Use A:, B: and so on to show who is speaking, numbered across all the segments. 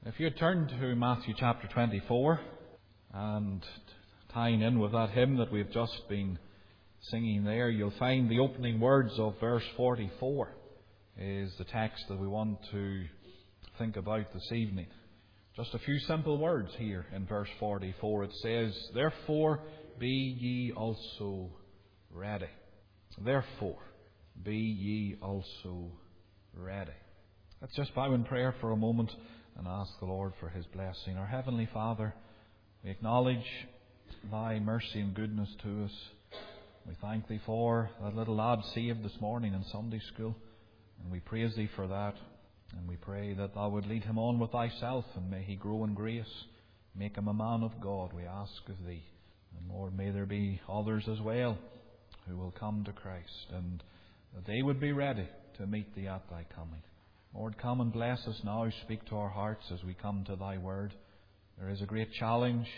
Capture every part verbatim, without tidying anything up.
A: If you turn to Matthew chapter twenty-four, and tying in with that hymn that we've just been singing there, you'll find the opening words of verse forty-four is the text that we want to think about this evening. Just a few simple words here in verse forty-four. It says, "Therefore be ye also ready." Therefore be ye also ready. Let's just bow in prayer for a moment and ask the Lord for His blessing. Our Heavenly Father, we acknowledge Thy mercy and goodness to us. We thank Thee for that little lad saved this morning in Sunday school, and we praise Thee for that. And we pray that Thou would lead him on with Thyself, and may he grow in grace. Make him a man of God, we ask of Thee. And Lord, may there be others as well who will come to Christ, and that they would be ready to meet Thee at Thy coming. Lord, come and bless us now. Speak to our hearts as we come to Thy word. There is a great challenge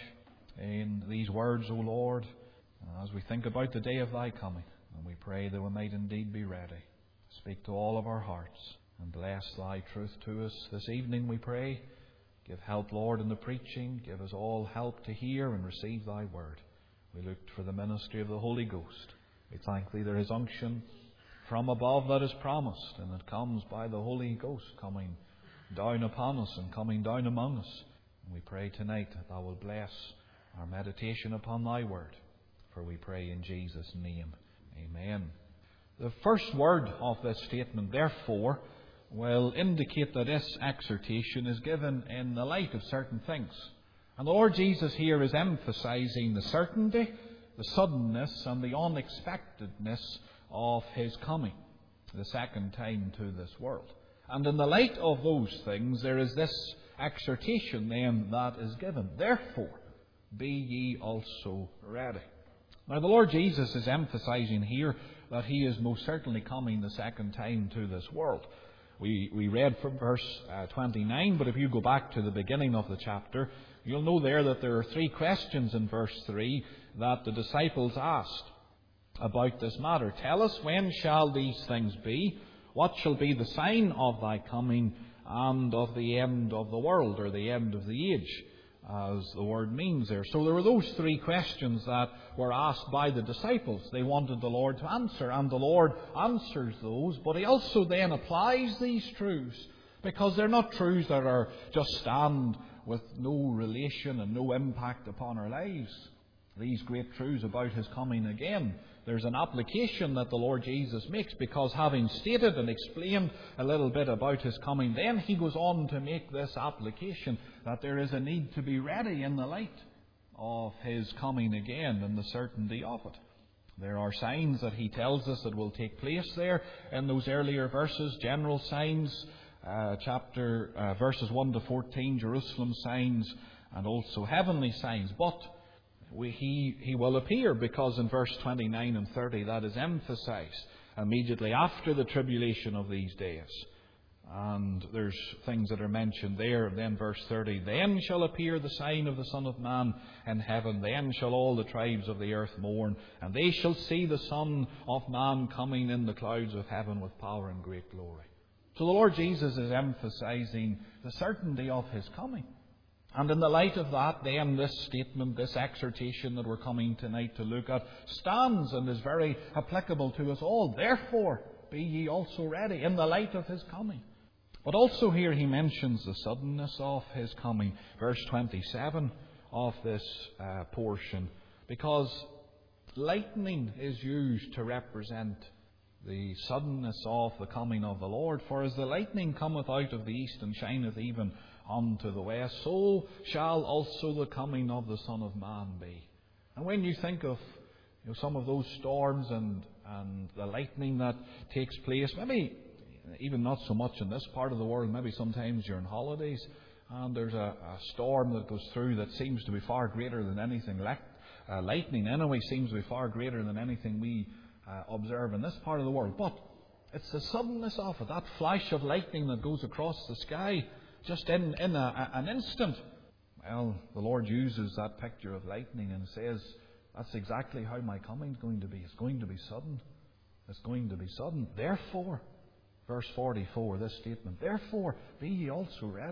A: in these words, O Lord, as we think about the day of Thy coming. And we pray that we might indeed be ready. Speak to all of our hearts and bless Thy truth to us this evening, we pray. Give help, Lord, in the preaching. Give us all help to hear and receive Thy word. We looked for the ministry of the Holy Ghost. We thank Thee there is unction from above that is promised, and it comes by the Holy Ghost coming down upon us and coming down among us. And we pray tonight that Thou will bless our meditation upon Thy word, for we pray in Jesus' name. Amen. The first word of this statement, therefore, will indicate that this exhortation is given in the light of certain things. And the Lord Jesus here is emphasizing the certainty, the suddenness, and the unexpectedness of His coming the second time to this world. And in the light of those things, there is this exhortation then that is given. Therefore, be ye also ready. Now, the Lord Jesus is emphasizing here that He is most certainly coming the second time to this world. We, we read from verse uh, twenty-nine, but if you go back to the beginning of the chapter, you'll know there that there are three questions in verse three that the disciples asked about this matter. Tell us, when shall these things be? What shall be the sign of Thy coming and of the end of the world, or the end of the age, as the word means there? So there were those three questions that were asked by the disciples. They wanted the Lord to answer, and the Lord answers those, but He also then applies these truths, because they're not truths that are just stand with no relation and no impact upon our lives. These great truths about His coming again, there's an application that the Lord Jesus makes, because having stated and explained a little bit about His coming, then He goes on to make this application that there is a need to be ready in the light of His coming again and the certainty of it. There are signs that He tells us that will take place there in those earlier verses, general signs, uh, chapter uh, verses one to fourteen, Jerusalem signs, and also heavenly signs. But We, he, he will appear, because in verse twenty-nine and thirty that is emphasized immediately after the tribulation of these days. And there's things that are mentioned there. Then verse thirty, then shall appear the sign of the Son of Man in heaven. Then shall all the tribes of the earth mourn, and they shall see the Son of Man coming in the clouds of heaven with power and great glory. So the Lord Jesus is emphasizing the certainty of His coming. And in the light of that, then, this statement, this exhortation that we're coming tonight to look at, stands and is very applicable to us all. Therefore, be ye also ready, in the light of His coming. But also here He mentions the suddenness of His coming. Verse twenty-seven of this uh, portion. Because lightning is used to represent the suddenness of the coming of the Lord. For as the lightning cometh out of the east and shineth even unto the west, so shall also the coming of the Son of Man be. And when you think of you know, some of those storms and, and the lightning that takes place, maybe even not so much in this part of the world, maybe sometimes you're on holidays and there's a, a storm that goes through that seems to be far greater than anything. Light, uh, lightning anyway seems to be far greater than anything we uh, observe in this part of the world. But it's the suddenness of it, that flash of lightning that goes across the sky just in, in a, a, an instant. Well, the Lord uses that picture of lightning and says, that's exactly how my coming is going to be. It's going to be sudden. It's going to be sudden. Therefore, verse forty-four, this statement, therefore be ye also ready.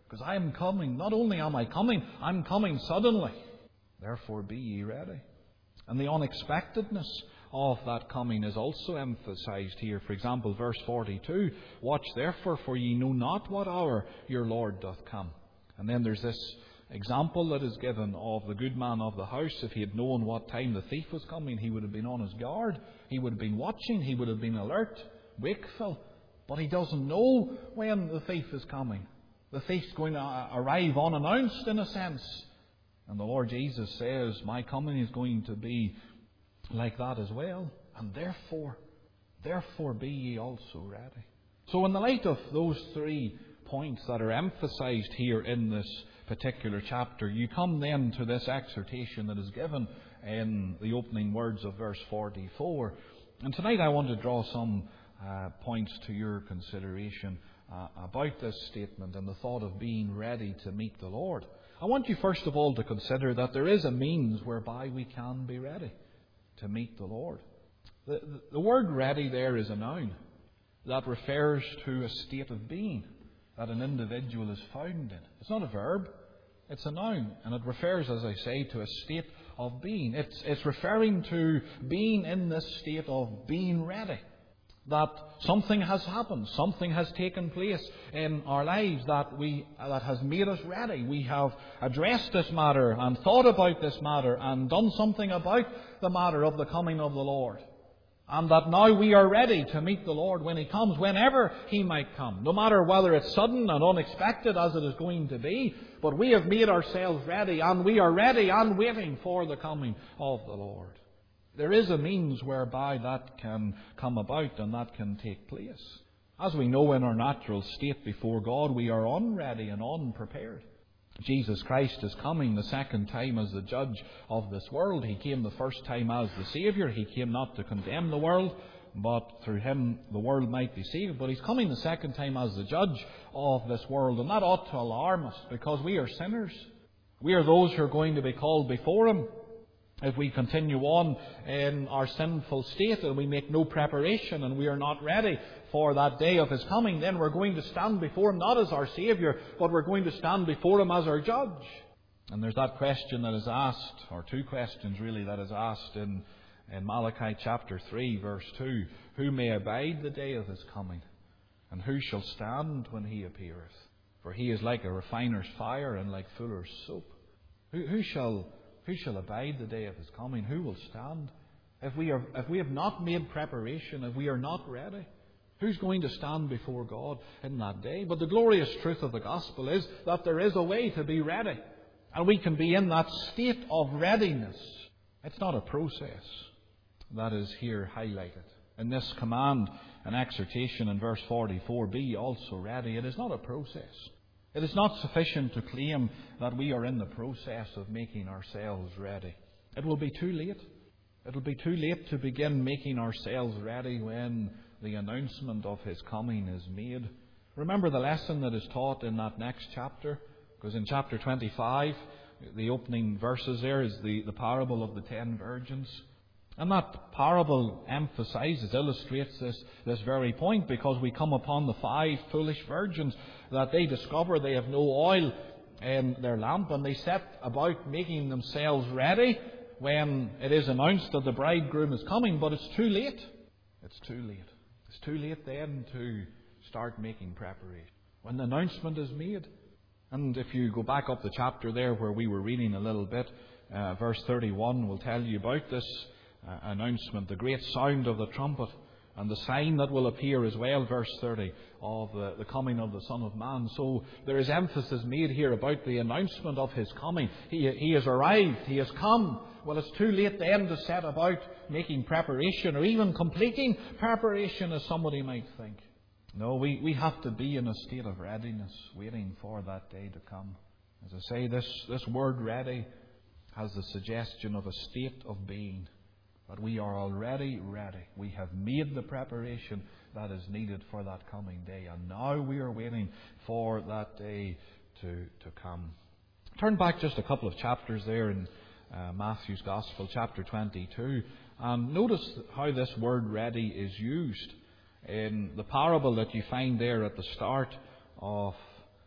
A: Because I am coming. Not only am I coming, I'm coming suddenly. Therefore be ye ready. And the unexpectedness of that coming is also emphasized here. For example, verse forty-two, watch therefore, for ye know not what hour your Lord doth come. And then there's this example that is given of the good man of the house. If he had known what time the thief was coming, he would have been on his guard. He would have been watching. He would have been alert, wakeful. But he doesn't know when the thief is coming. The thief's going to arrive unannounced, in a sense. And the Lord Jesus says, my coming is going to be like that as well. And therefore, therefore be ye also ready. So in the light of those three points that are emphasized here in this particular chapter, you come then to this exhortation that is given in the opening words of verse forty-four. And tonight I want to draw some uh, points to your consideration uh, about this statement and the thought of being ready to meet the Lord. I want you first of all to consider that there is a means whereby we can be ready to meet the Lord. The, the, the word ready there is a noun that refers to a state of being that an individual is found in. It's not a verb, it's a noun, and it refers, as I say, to a state of being. It's, it's referring to being in this state of being ready. That something has happened, something has taken place in our lives that we that has made us ready. We have addressed this matter and thought about this matter and done something about the matter of the coming of the Lord. And that now we are ready to meet the Lord when He comes, whenever He might come. No matter whether it's sudden and unexpected as it is going to be, but we have made ourselves ready, and we are ready and waiting for the coming of the Lord. There is a means whereby that can come about and that can take place. As we know, in our natural state before God, we are unready and unprepared. Jesus Christ is coming the second time as the judge of this world. He came the first time as the Saviour. He came not to condemn the world, but through Him the world might be saved. But He's coming the second time as the judge of this world. And that ought to alarm us, because we are sinners. We are those who are going to be called before Him. If we continue on in our sinful state and we make no preparation and we are not ready for that day of His coming, then we're going to stand before Him not as our Saviour, but we're going to stand before Him as our judge. And there's that question that is asked, or two questions really, that is asked in, in Malachi chapter three, verse two. Who may abide the day of His coming? And who shall stand when He appeareth? For He is like a refiner's fire and like fuller's soap. Who, who shall... Who shall abide the day of His coming? Who will stand? If we are, if we have not made preparation, if we are not ready, who's going to stand before God in that day? But the glorious truth of the gospel is that there is a way to be ready. And we can be in that state of readiness. It's not a process that is here highlighted. In this command and exhortation in verse forty-four, be ye also ready. It is not a process. It is not sufficient to claim that we are in the process of making ourselves ready. It will be too late. It will be too late to begin making ourselves ready when the announcement of His coming is made. Remember the lesson that is taught in that next chapter? Because in chapter twenty-five, the opening verses there is the, the parable of the ten virgins. And that parable emphasizes, illustrates this, this very point, because we come upon the five foolish virgins that they discover they have no oil in their lamp, and they set about making themselves ready when it is announced that the bridegroom is coming, but it's too late. It's too late. It's too late then to start making preparation. When the announcement is made, and if you go back up the chapter there where we were reading a little bit, uh, verse thirty-one will tell you about this Uh, announcement, the great sound of the trumpet, and the sign that will appear as well, verse thirty, of the, the coming of the Son of Man. So there is emphasis made here about the announcement of His coming. He, he has arrived, He has come. Well, it's too late then to set about making preparation, or even completing preparation, as somebody might think. No, we, we have to be in a state of readiness, waiting for that day to come. As I say, this, this word ready has the suggestion of a state of being. But we are already ready. We have made the preparation that is needed for that coming day. And now we are waiting for that day to, to come. Turn back just a couple of chapters there in uh, Matthew's Gospel, chapter twenty-two. And notice how this word ready is used in the parable that you find there at the start of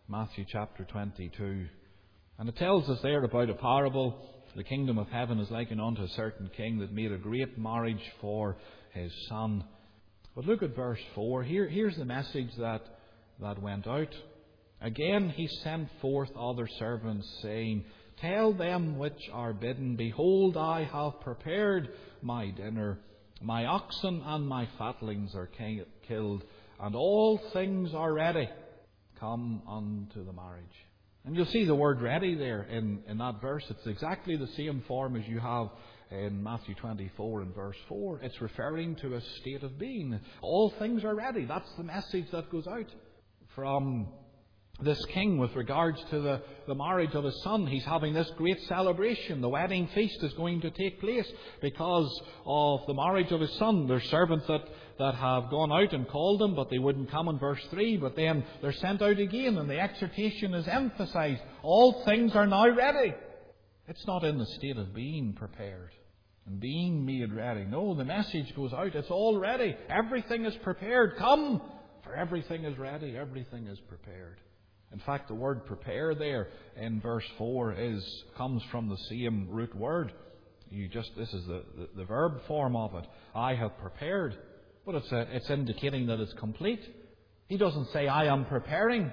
A: Matthew chapter twenty-two. And it tells us there about a parable. The kingdom of heaven is likened unto a certain king that made a great marriage for his son. But look at verse four. Here, here's the message that, that went out. Again he sent forth other servants, saying, Tell them which are bidden, Behold, I have prepared my dinner. My oxen and my fatlings are killed, and all things are ready. Come unto the marriage. And you'll see the word ready there in, in that verse. It's exactly the same form as you have in Matthew twenty-four and verse four. It's referring to a state of being. All things are ready. That's the message that goes out from this king with regards to the, the marriage of his son. He's having this great celebration. The wedding feast is going to take place because of the marriage of his son. There's servants that, that have gone out and called him, but they wouldn't come in verse three. But then they're sent out again, and the exhortation is emphasized. All things are now ready. It's not in the state of being prepared and being made ready. No, the message goes out. It's all ready. Everything is prepared. Come, for everything is ready. Everything is prepared. In fact, the word prepare there in verse four is comes from the same root word. You just this is the, the, the verb form of it. I have prepared. But it's a, it's indicating that it's complete. He doesn't say, I am preparing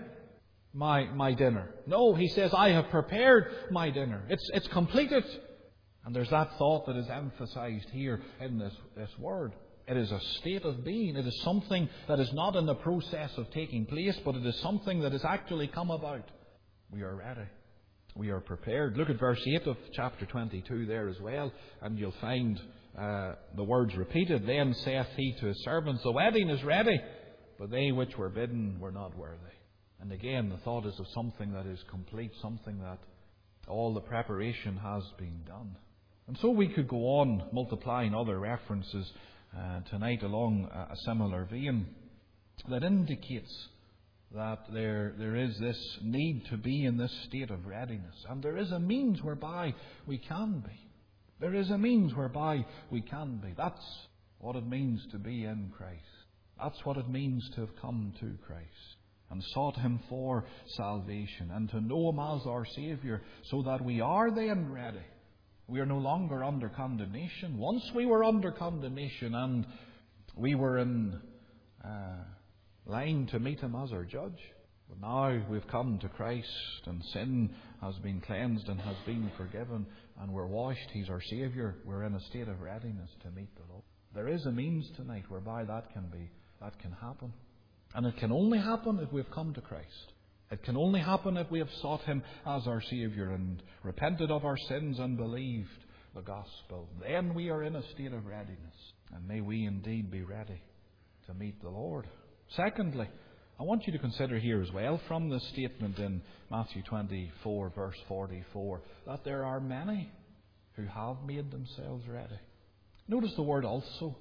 A: my my dinner. No, he says, I have prepared my dinner. It's it's completed. And there's that thought that is emphasized here in this, this word. It is a state of being. It is something that is not in the process of taking place, but it is something that has actually come about. We are ready. We are prepared. Look at verse eight of chapter twenty-two there as well, and you'll find uh, the words repeated. Then saith he to his servants, The wedding is ready, but they which were bidden were not worthy. And again, the thought is of something that is complete, something that all the preparation has been done. And so we could go on multiplying other references Uh, tonight along a similar vein that indicates that there there is this need to be in this state of readiness, and there is a means whereby we can be. There is a means whereby we can be. That's what it means to be in Christ. That's what it means to have come to Christ and sought Him for salvation and to know Him as our Saviour, so that we are then ready. We are no longer under condemnation. Once we were under condemnation and we were in uh, line to meet Him as our judge. But now we've come to Christ and sin has been cleansed and has been forgiven and we're washed. He's our Saviour. We're in a state of readiness to meet the Lord. There is a means tonight whereby that can be, that can happen. And it can only happen if we've come to Christ. It can only happen if we have sought Him as our Saviour and repented of our sins and believed the gospel. Then we are in a state of readiness. And may we indeed be ready to meet the Lord. Secondly, I want you to consider here as well from the statement in Matthew twenty-four verse forty-four that there are many who have made themselves ready. Notice the word also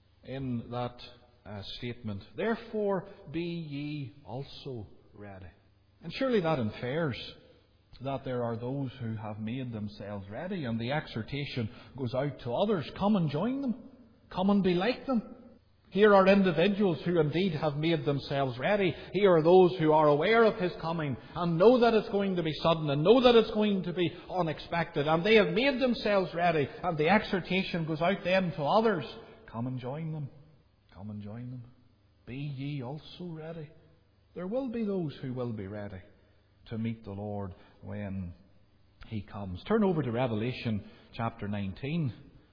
A: in that uh, statement. Therefore be ye also ready. And surely that infers that there are those who have made themselves ready, and the exhortation goes out to others. Come and join them. Come and be like them. Here are individuals who indeed have made themselves ready. Here are those who are aware of His coming and know that it's going to be sudden and know that it's going to be unexpected. And they have made themselves ready. And the exhortation goes out then to others. Come and join them. Come and join them. Be ye also ready. There will be those who will be ready to meet the Lord when He comes. Turn over to Revelation chapter nineteen,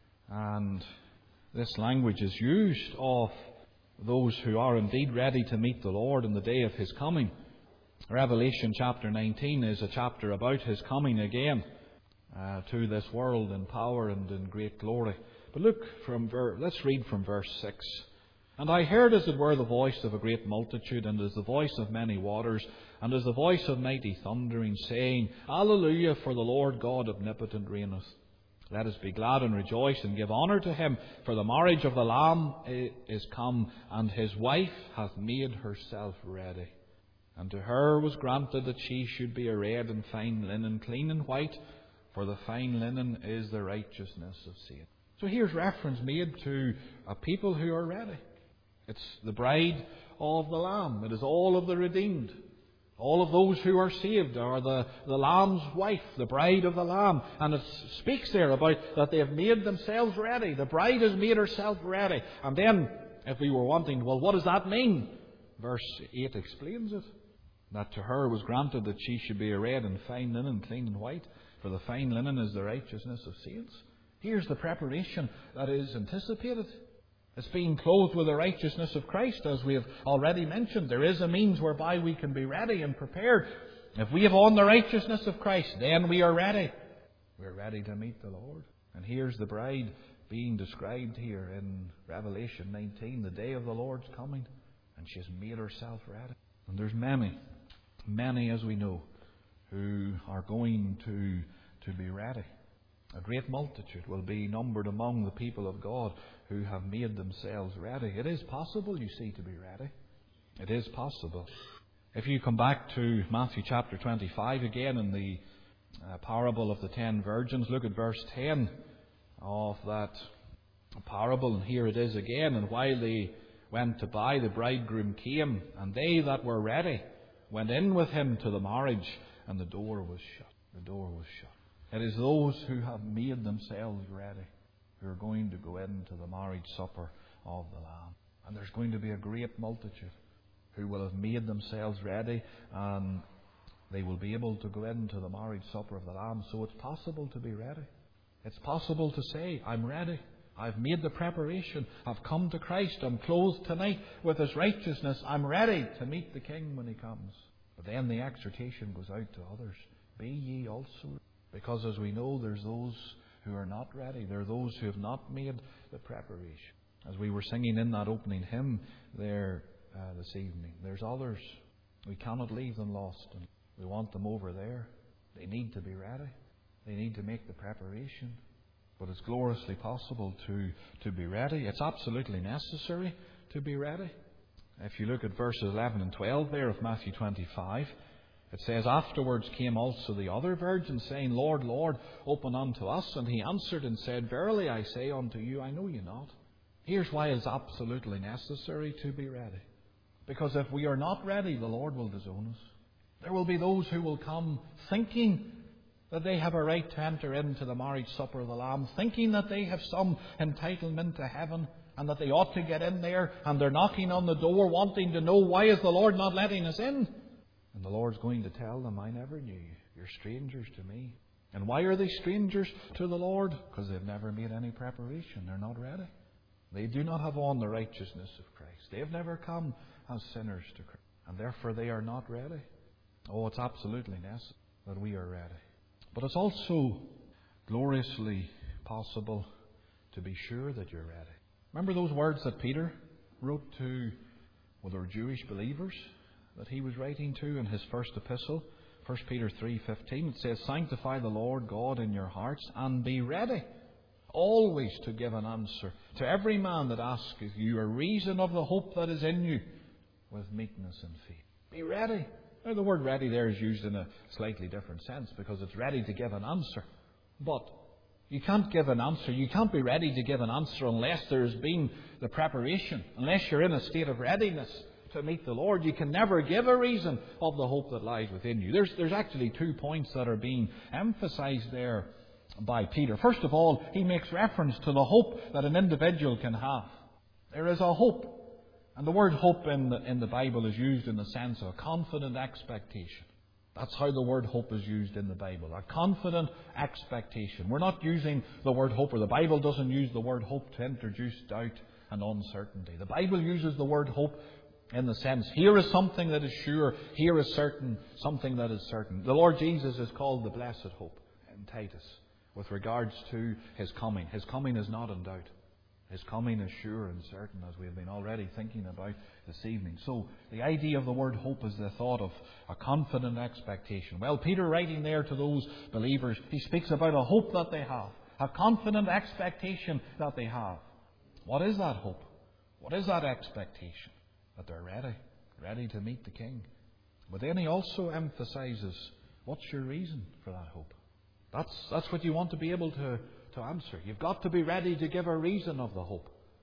A: and this language is used of those who are indeed ready to meet the Lord in the day of His coming. Revelation chapter nineteen is a chapter about His coming again uh, to this world in power and in great glory. But look from ver- let's read from verse six. And I heard as it were the voice of a great multitude, and as the voice of many waters, and as the voice of mighty thundering, saying, Alleluia, for the Lord God omnipotent reigneth. Let us be glad and rejoice and give honour to Him, for the marriage of the Lamb is come, and His wife hath made herself ready. And to her was granted that she should be arrayed in fine linen, clean and white, for the fine linen is the righteousness of saints. So here's reference made to a people who are ready. It's the bride of the Lamb. It is all of the redeemed All of those who are saved are the, the Lamb's wife, the bride of the Lamb. And it speaks there about that they have made themselves ready. The bride has made herself ready. And then, if we were wanting, well, what does that mean? Verse eight explains it. That to her was granted that she should be arrayed in fine linen, clean and white. For the fine linen is the righteousness of saints. Here's the preparation that is anticipated. It's being clothed with the righteousness of Christ, as we have already mentioned. There is a means whereby we can be ready and prepared. If we have on the righteousness of Christ, then we are ready. We're ready to meet the Lord. And here's the bride being described here in Revelation nineteen, the day of the Lord's coming. And she has made herself ready. And there's many, many, as we know, who are going to, to be ready. A great multitude will be numbered among the people of God who have made themselves ready. It is possible, you see, to be ready. It is possible. If you come back to Matthew chapter twenty-five again in the uh, parable of the ten virgins, look at verse ten of that parable. And here it is again. And while they went to buy, the bridegroom came, and they that were ready went in with him to the marriage, and the door was shut. The door was shut. It is those who have made themselves ready who are going to go into the marriage supper of the Lamb. And there's going to be a great multitude who will have made themselves ready, and they will be able to go into the marriage supper of the Lamb. So it's possible to be ready. It's possible to say, I'm ready. I've made the preparation. I've come to Christ. I'm clothed tonight with His righteousness. I'm ready to meet the King when He comes. But then the exhortation goes out to others. Be ye also. Because as we know, there's those who are not ready. There are those who have not made the preparation. As we were singing in that opening hymn there uh, this evening, there's others. We cannot leave them lost. And we want them over there. They need to be ready. They need to make the preparation. But it's gloriously possible to, to be ready. It's absolutely necessary to be ready. If you look at verses eleven and twelve there of Matthew twenty-five, it says, Afterwards came also the other virgins, saying, Lord, Lord, open unto us. And He answered and said, Verily I say unto you, I know you not. Here's why it's absolutely necessary to be ready. Because if we are not ready, the Lord will disown us. There will be those who will come thinking that they have a right to enter into the marriage supper of the Lamb, thinking that they have some entitlement to heaven and that they ought to get in there, and they're knocking on the door wanting to know, why is the Lord not letting us in? And the Lord's going to tell them, I never knew you. You're strangers to me. And why are they strangers to the Lord? Because they've never made any preparation. They're not ready. They do not have on the righteousness of Christ. They have never come as sinners to Christ. And therefore they are not ready. Oh, it's absolutely necessary that we are ready. But it's also gloriously possible to be sure that you're ready. Remember those words that Peter wrote to, well, they were Jewish believers that he was writing to in his first epistle, First Peter three fifteen. It says, Sanctify the Lord God in your hearts, and be ready always to give an answer to every man that asketh you a reason of the hope that is in you, with meekness and faith. Be ready. Now, the word ready there is used in a slightly different sense, because it's ready to give an answer. But you can't give an answer. You can't be ready to give an answer unless there's been the preparation, unless you're in a state of readiness to meet the Lord. You can never give a reason of the hope that lies within you. There's, there's actually two points that are being emphasized there by Peter. First of all, he makes reference to the hope that an individual can have. There is a hope. And the word hope in the, in the Bible is used in the sense of a confident expectation. That's how the word hope is used in the Bible. A confident expectation. We're not using the word hope, or the Bible doesn't use the word hope to introduce doubt and uncertainty. The Bible uses the word hope in the sense, here is something that is sure, here is certain, something that is certain. The Lord Jesus is called the blessed hope in Titus with regards to His coming. His coming is not in doubt. His coming is sure and certain, as we have been already thinking about this evening. So the idea of the word hope is the thought of a confident expectation. Well, Peter, writing there to those believers, he speaks about a hope that they have, a confident expectation that they have. What is that hope? What is that expectation? That they're ready, ready to meet the King. But then he also emphasizes, what's your reason for that hope? That's, that's what you want to be able to, to answer. You've got to be ready to give a reason of the hope.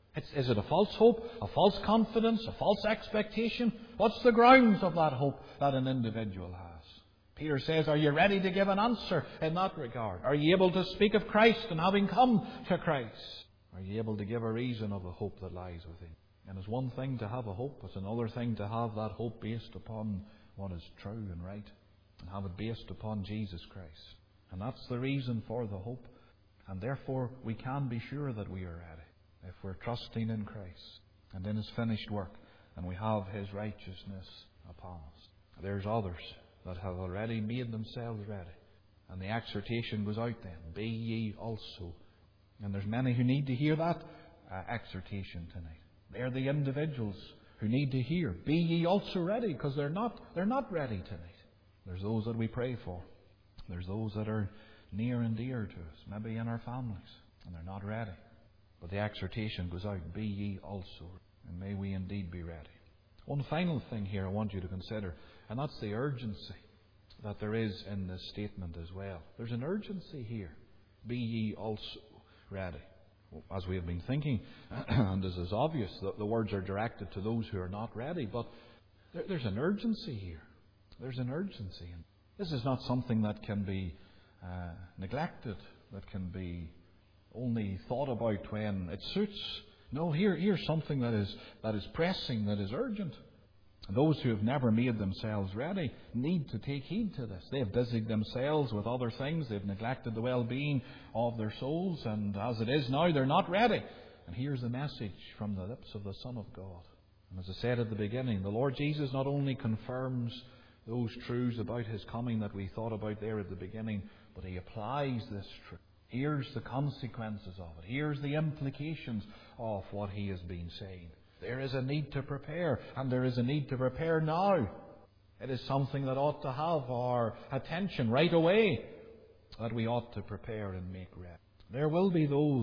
A: It's, is it a false hope, a false confidence, a false expectation? What's the grounds of that hope that an individual has? Peter says, are you ready to give an answer in that regard? Are you able to speak of Christ and having come to Christ? Are you able to give a reason of the hope that lies within? And it's one thing to have a hope, it's another thing to have that hope based upon what is true and right, and have it based upon Jesus Christ. And that's the reason for the hope. And therefore we can be sure that we are ready if we're trusting in Christ and in His finished work, and we have His righteousness upon us. There's others that have already made themselves ready. And the exhortation goes out then, be ye also. And there's many who need to hear that uh, exhortation tonight. They're the individuals who need to hear, be ye also ready, because they're not, they're not ready tonight. There's those that we pray for. There's those that are near and dear to us, maybe in our families, and they're not ready. But the exhortation goes out, be ye also, and may we indeed be ready. One final thing here I want you to consider, and that's the urgency that there is in this statement as well. There's an urgency here. Be ye also ready. As we have been thinking, and as is obvious, the, the words are directed to those who are not ready, but there, there's an urgency here. There's an urgency. And this is not something that can be uh, neglected, that can be only thought about when it suits. No, here, here's something that is, that is pressing, that is urgent. Those who have never made themselves ready need to take heed to this. They have busied themselves with other things. They've neglected the well-being of their souls. And as it is now, they're not ready. And here's the message from the lips of the Son of God. And as I said at the beginning, the Lord Jesus not only confirms those truths about His coming that we thought about there at the beginning, but He applies this truth. Here's the consequences of it. Here's the implications of what He has been saying. There is a need to prepare, and there is a need to prepare now. It is something that ought to have our attention right away, that we ought to prepare and make ready. There will be those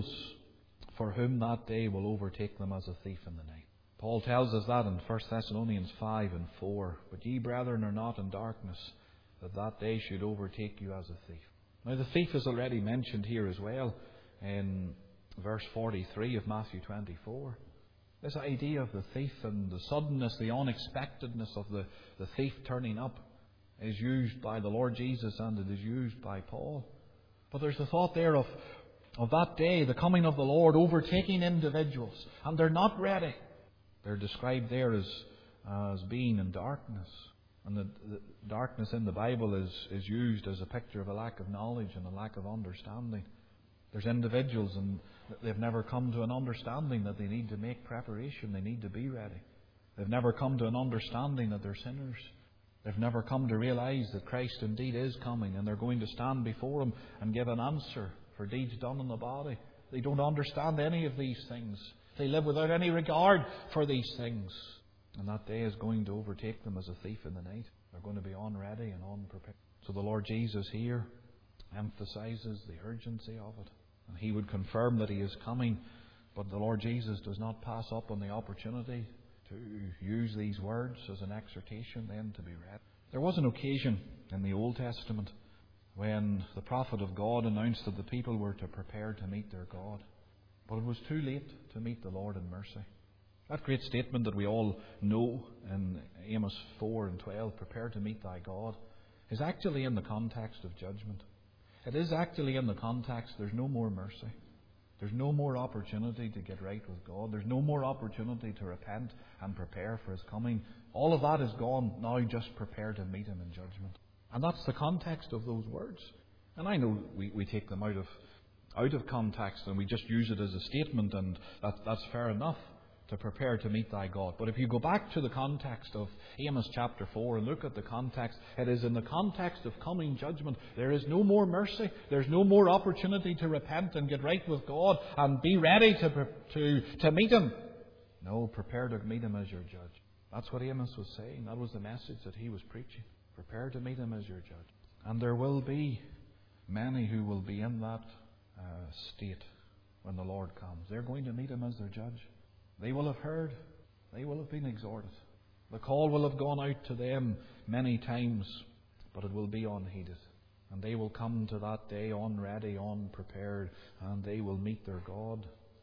A: for whom that day will overtake them as a thief in the night. Paul tells us that in First Thessalonians five and four. But ye, brethren, are not in darkness, that that day should overtake you as a thief. Now the thief is already mentioned here as well in verse forty-three of Matthew twenty-four. This idea of the thief and the suddenness, the unexpectedness of the, the thief turning up is used by the Lord Jesus, and it is used by Paul. But there's the thought there of, of that day, the coming of the Lord, overtaking individuals, and they're not ready. They're described there as, as being in darkness. And the, the darkness in the Bible is, is used as a picture of a lack of knowledge and a lack of understanding. There's individuals and they've never come to an understanding that they need to make preparation, they need to be ready. They've never come to an understanding that they're sinners. They've never come to realize that Christ indeed is coming, and they're going to stand before Him and give an answer for deeds done in the body. They don't understand any of these things. They live without any regard for these things. And that day is going to overtake them as a thief in the night. They're going to be unready and unprepared. So the Lord Jesus here emphasizes the urgency of it. And He would confirm that He is coming, but the Lord Jesus does not pass up on the opportunity to use these words as an exhortation then to be read. There was an occasion in the Old Testament when the prophet of God announced that the people were to prepare to meet their God. But it was too late to meet the Lord in mercy. That great statement that we all know in Amos four and twelve, prepare to meet thy God, is actually in the context of judgment. It is actually in the context, there's no more mercy. There's no more opportunity to get right with God. There's no more opportunity to repent and prepare for His coming. All of that is gone. Now just prepare to meet Him in judgment. And that's the context of those words. And I know we, we take them out of out of context and we just use it as a statement, and that, that's fair enough, to prepare to meet thy God. But if you go back to the context of Amos chapter four and look at the context, it is in the context of coming judgment. There is no more mercy. There's no more opportunity to repent and get right with God and be ready to, to, to meet Him. No, prepare to meet Him as your judge. That's what Amos was saying. That was the message that he was preaching. Prepare to meet Him as your judge. And there will be many who will be in that uh, state when the Lord comes. They're going to meet Him as their judge. They will have heard. They will have been exhorted. The call will have gone out to them many times, but it will be unheeded. And they will come to that day unready, unprepared, and they will meet their God.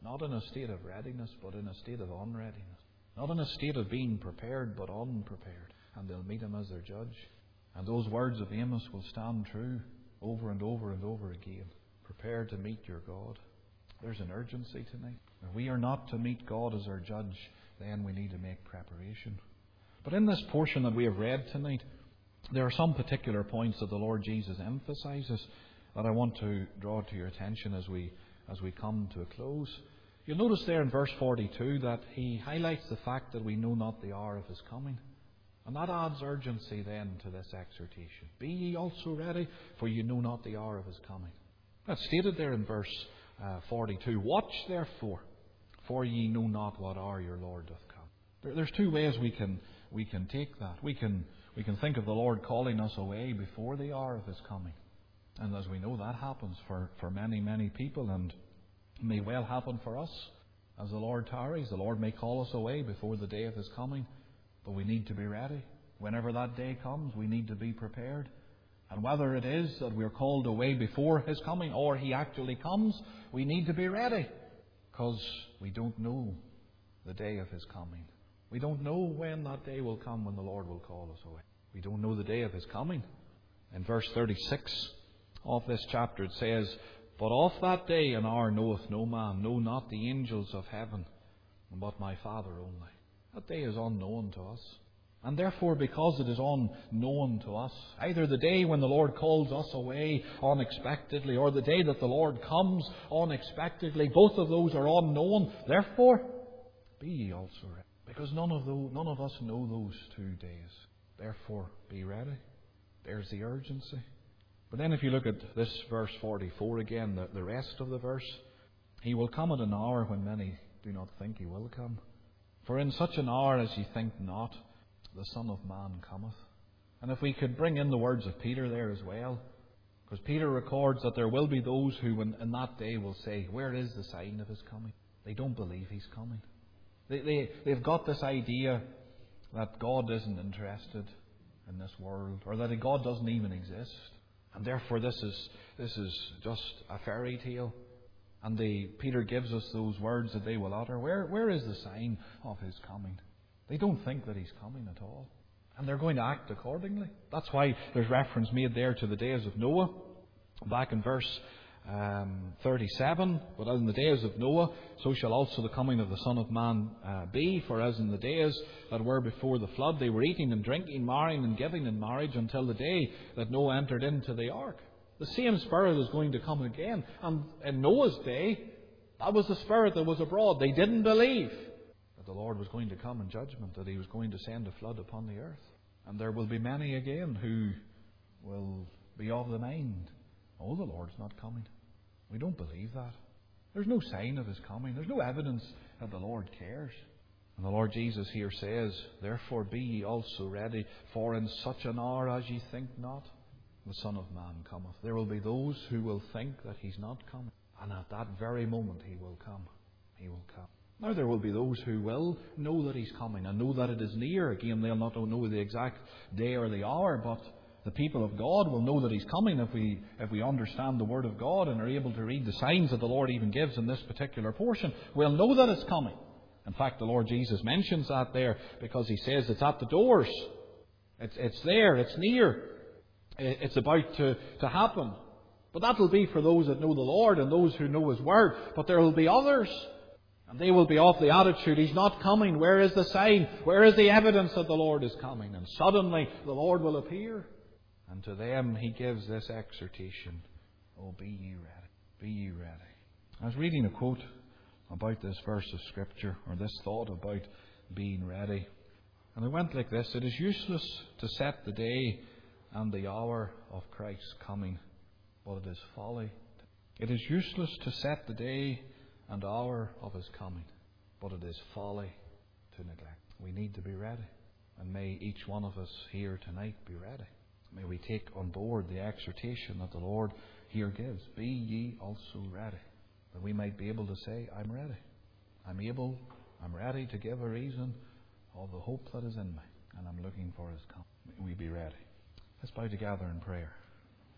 A: Not in a state of readiness, but in a state of unreadiness. Not in a state of being prepared, but unprepared. And they'll meet him as their judge. And those words of Amos will stand true over and over and over again. Prepare to meet your God. There's an urgency tonight. If we are not to meet God as our judge, then we need to make preparation. But in this portion that we have read tonight, there are some particular points that the Lord Jesus emphasizes that I want to draw to your attention as we as we come to a close. You'll notice there in verse forty-two that he highlights the fact that we know not the hour of his coming. And that adds urgency then to this exhortation. Be ye also ready, for you know not the hour of his coming. That's stated there in verse uh, forty-two. Watch therefore, for ye know not what hour your Lord doth come. There, there's two ways we can we can take that. We can we can think of the Lord calling us away before the hour of his coming. And as we know, that happens for, for many, many people, and may well happen for us. As the Lord tarries, the Lord may call us away before the day of his coming. But we need to be ready. Whenever that day comes, we need to be prepared. And whether it is that we are called away before his coming or he actually comes, we need to be ready. Because we don't know the day of his coming. We don't know when that day will come when the Lord will call us away. We don't know the day of his coming. In verse thirty-six of this chapter it says, But of that day and hour knoweth no man, no not the angels of heaven, but my Father only. That day is unknown to us. And therefore, because it is unknown to us, either the day when the Lord calls us away unexpectedly or the day that the Lord comes unexpectedly, both of those are unknown. Therefore, be ye also ready. Because none of those, none of us know those two days. Therefore, be ready. There's the urgency. But then if you look at this verse forty-four again, the, the rest of the verse, he will come at an hour when many do not think he will come. For in such an hour as ye think not, the Son of Man cometh. And if we could bring in the words of Peter there as well, because Peter records that there will be those who in, in that day will say, where is the sign of his coming? They don't believe he's coming. They, they, they've got this idea that God isn't interested in this world, or that God doesn't even exist. And therefore this is, this is just a fairy tale. And the, Peter gives us those words that they will utter. Where, where is the sign of his coming? They don't think that he's coming at all. And they're going to act accordingly. That's why there's reference made there to the days of Noah. Back in verse um, thirty-seven. But as in the days of Noah, so shall also the coming of the Son of Man uh, be. For as in the days that were before the flood, they were eating and drinking, marrying and giving in marriage until the day that Noah entered into the ark. The same Spirit is going to come again. And in Noah's day, that was the Spirit that was abroad. They didn't believe that the Lord was going to come in judgment, that he was going to send a flood upon the earth. And there will be many again who will be of the mind, oh, the Lord's not coming. We don't believe that. There's no sign of his coming. There's no evidence that the Lord cares. And the Lord Jesus here says, Therefore be ye also ready, for in such an hour as ye think not, the Son of Man cometh. There will be those who will think that he's not coming. And at that very moment he will come. He will come. Now there will be those who will know that he's coming and know that it is near. Again, they'll not know the exact day or the hour, but the people of God will know that he's coming if we if we understand the Word of God and are able to read the signs that the Lord even gives in this particular portion. We'll know that it's coming. In fact, the Lord Jesus mentions that there because he says it's at the doors. It's, it's there. It's near. It's about to, to happen. But that will be for those that know the Lord and those who know his Word. But there will be others. And they will be of the attitude, he's not coming. Where is the sign? Where is the evidence that the Lord is coming? And suddenly the Lord will appear. And to them he gives this exhortation. Oh, be ye ready. Be ye ready. I was reading a quote about this verse of Scripture, or this thought about being ready. And it went like this. It is useless to set the day and the hour of Christ's coming, but it is folly. It is useless to set the day and hour of his coming, but it is folly to neglect. We need to be ready. And may each one of us here tonight be ready. May we take on board the exhortation that the Lord here gives. Be ye also ready. That we might be able to say, I'm ready. I'm able, I'm ready to give a reason of the hope that is in me. And I'm looking for his coming. May we be ready. Let's bow together in prayer.